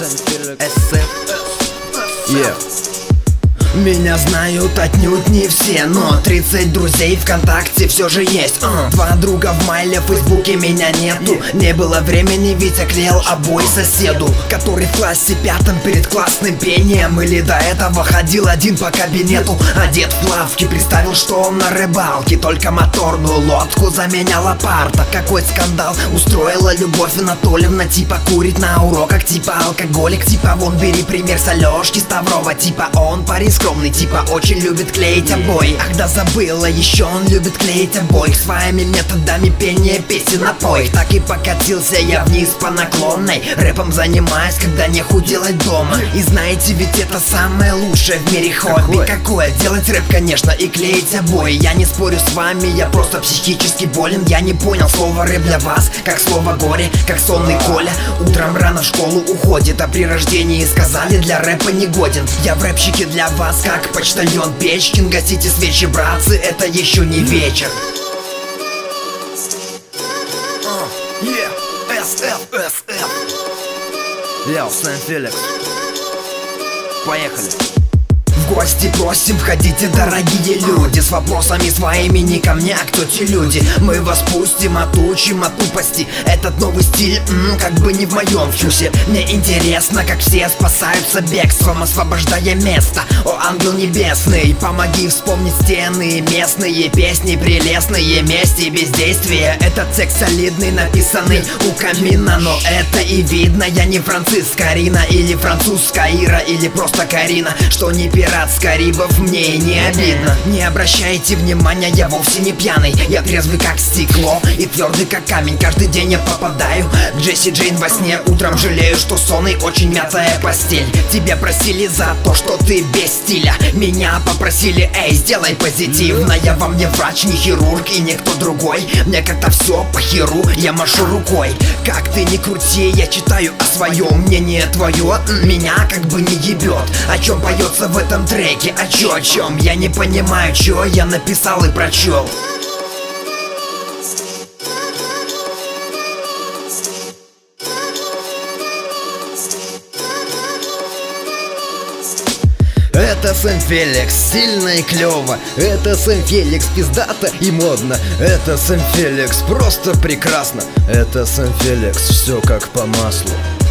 Yeah. Меня знают отнюдь не все, но 30 друзей ВКонтакте все же есть. Два друга в майле, в Фейсбуке меня нету. Не было времени, Витя клеил обои соседу, который в классе пятом перед классным пением или до этого ходил один по кабинету. Одет в плавки, представил, что он на рыбалке, только моторную лодку заменяла парта. Какой скандал устроила Любовь Анатольевна, типа курит на уроках, типа алкоголик, типа вон бери пример с Алёшки Ставрова, типа он парень скромный, типа очень любит клеить обои. Ах да забыла, еще он любит клеить обои своими методами пения песен на поих. Так и покатился я вниз по наклонной, рэпом занимаюсь, когда нехуй делать дома. И знаете, ведь это самое лучшее в мире хобби. Какое? Делать рэп, конечно, и клеить обои. Я не спорю с вами, я просто психически болен. Я не понял слово рэп для вас, как слово горе, как сонный Коля утром рано в школу уходит, а при рождении сказали для рэпа не годен. Я в рэпчике для вас, как почтальон Печкин. Гасите свечи, братцы, это еще не вечер. SFSF. Йоу, Сен-Феликс. Поехали. В гости просим, входите, дорогие люди, с вопросами своими не ко мне, а к тете Люде. Мы вас пустим, отучим от тупости. Этот новый стиль, как бы не в моем вкусе. Мне интересно, как все спасаются бегством, освобождая место. О, ангел небесный, помоги вспомнить стены, местные песни прелестные, месть и бездействие. Этот текст солидный, написанный у камина, но это и видно. Я не Франциск Карина или французская Ира или просто Карина, что не пират с Карибов, мне не обидно. Не обращайте внимания, я вовсе не пьяный. Я трезвый как стекло и твердый как камень. Каждый день я попадаю к Джесси Джейн во сне. Утром жалею, что сон и очень мятая постель. Тебя просили за то, что ты без стиля. Меня попросили, эй, сделай позитивно. Я вам не врач, не хирург и никто другой. Мне как-то все по херу, я машу рукой. Как ты ни крути, я читаю о своем. Мнение твое меня как бы не ебет. О чем поется в этом треке, о чем? Я не понимаю, чё я написал и прочел. Это Сен-Феликс, сильно и клево. Это Сен-Феликс, пиздато и модно. Это Сен-Феликс, просто прекрасно. Это Сен-Феликс, все как по маслу.